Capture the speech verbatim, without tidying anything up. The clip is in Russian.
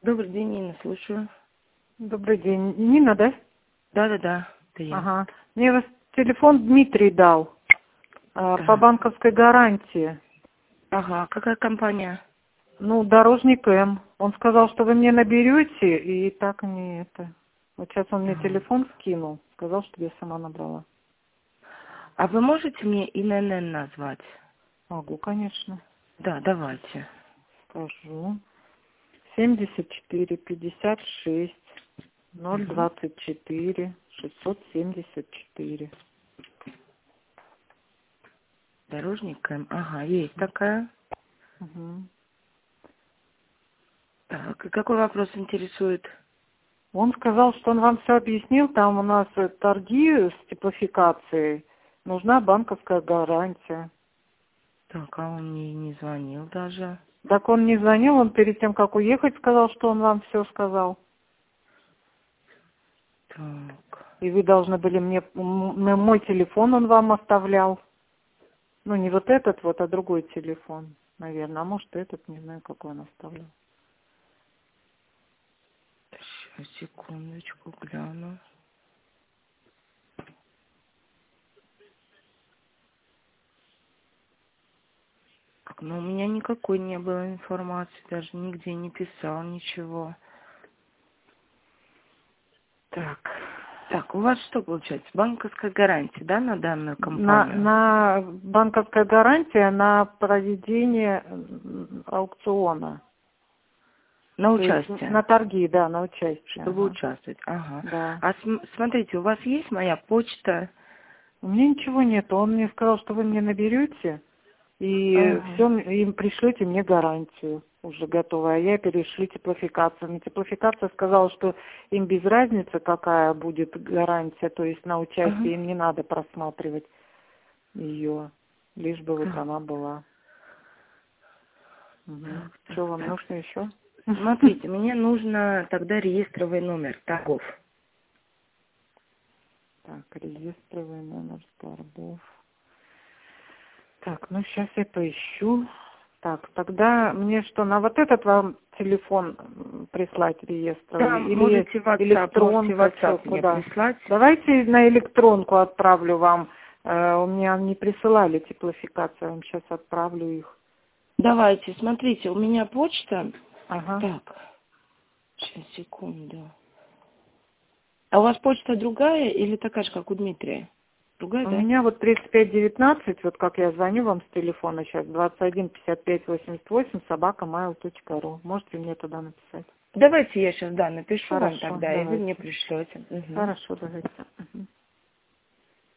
Добрый день, Нина, слушаю. Добрый день. Нина, да? Да-да-да, это я. Ага. Мне вас телефон Дмитрий дал а, по Да. банковской гарантии. Ага, какая компания? Ну, дорожник М. Он сказал, что вы мне наберете, и так не это. Вот сейчас он мне Ага. телефон скинул, сказал, чтобы я сама набрала. А вы можете мне ИНН назвать? Могу, конечно. Да, давайте. Скажу. семьдесят четыре пятьдесят шесть ноль Угу. двадцать четыре шестьсот семьдесят четыре. Дорожник М. Ага, есть такая. Угу. Так, и какой вопрос интересует? Он сказал, что он вам все объяснил, там у нас э, торги с теплофикацией, нужна банковская гарантия. Так, а он мне и не звонил даже. Так он не звонил, он перед тем, как уехать, сказал, что он вам все сказал. Так. И вы должны были мне, м- м- мой телефон он вам оставлял. Ну, не вот этот вот, а другой телефон, наверное. А может, этот, не знаю, какой он оставлял. Сейчас, секундочку, гляну. Так, ну у меня никакой не было информации, даже нигде не писал ничего. Так. Так, у вас что получается? Банковская гарантия, да, на данную На, компанию? на банковская гарантия на проведение м, аукциона. На То есть участие, на торги, да, на участие. чтобы Ага. участвовать. Ага. Да. А см- смотрите, у вас есть моя почта? У меня ничего нет. Он мне сказал, что вы мне наберете и Ага. все им пришлете мне гарантию уже готовую, а я перешлю теплофикацию. Но теплофикация сказала, что им без разницы, какая будет гарантия, то есть на Ага. участие им не надо просматривать ее, лишь бы вот Так, она была. Угу. так, так, Что вам так. нужно еще? Смотрите, мне нужно тогда реестровый номер торгов. Так, реестровый номер торгов. Так, ну сейчас я поищу. Так, тогда мне что, на вот этот вам телефон м, прислать реестровый? Да, Или можете WhatsApp, можете электронка, что, WhatsApp мне куда? прислать. Давайте на электронку отправлю вам. Э, у меня не присылали теплофикацию, я вам сейчас отправлю их. Давайте, смотрите, у меня почта. Ага. Так, сейчас, секунду. А у вас почта другая или такая же, как у Дмитрия? Другая, У да? меня вот тридцать пять девятнадцать, вот как я звоню вам с телефона сейчас, двадцать один пятьдесят пять восемьдесят восемь, собака mail точка ру. Можете мне туда написать? Давайте я сейчас, да, напишу вам Хорошо, тогда, и вы мне давайте. пришлете. Угу. Хорошо, давайте.